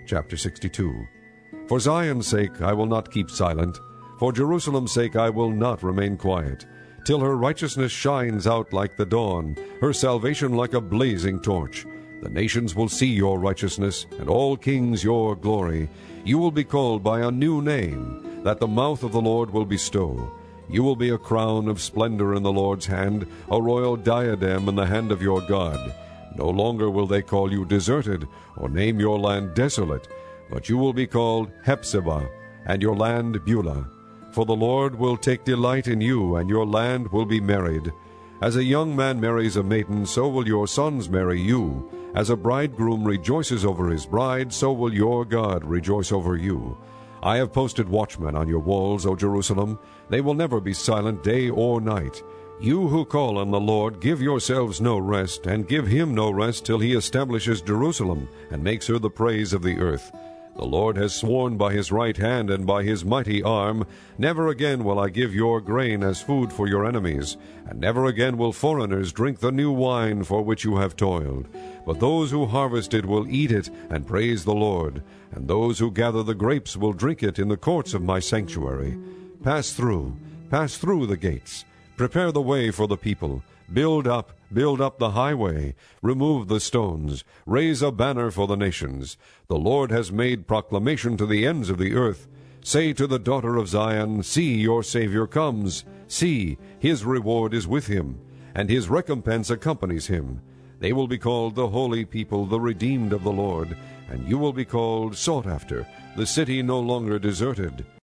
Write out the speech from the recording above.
Chapter 62. For Zion's sake I will not keep silent, for Jerusalem's sake I will not remain quiet, till her righteousness shines out like the dawn, her salvation like a blazing torch. The nations will see your righteousness, and all kings your glory. You will be called by a new name, that the mouth of the Lord will bestow. You will be a crown of splendor in the Lord's hand, a royal diadem in the hand of your God. No longer will they call you deserted, or name your land desolate, but you will be called Hephzibah, and your land Beulah. For the Lord will take delight in you, and your land will be married. As a young man marries a maiden, so will your sons marry you. As a bridegroom rejoices over his bride, so will your God rejoice over you. I have posted watchmen on your walls, O Jerusalem. They will never be silent day or night. You who call on the Lord, give yourselves no rest, and give him no rest till he establishes Jerusalem, and makes her the praise of the earth. The Lord has sworn by his right hand and by his mighty arm, never again will I give your grain as food for your enemies, and never again will foreigners drink the new wine for which you have toiled. But those who harvest it will eat it and praise the Lord, and those who gather the grapes will drink it in the courts of my sanctuary. Pass through the gates. Prepare the way for the people. Build up the highway. Remove the stones. Raise a banner for the nations. The Lord has made proclamation to the ends of the earth. Say to the daughter of Zion, see, your Savior comes. See, his reward is with him, and his recompense accompanies him. They will be called the holy people, the redeemed of the Lord, and you will be called sought after, the city no longer deserted.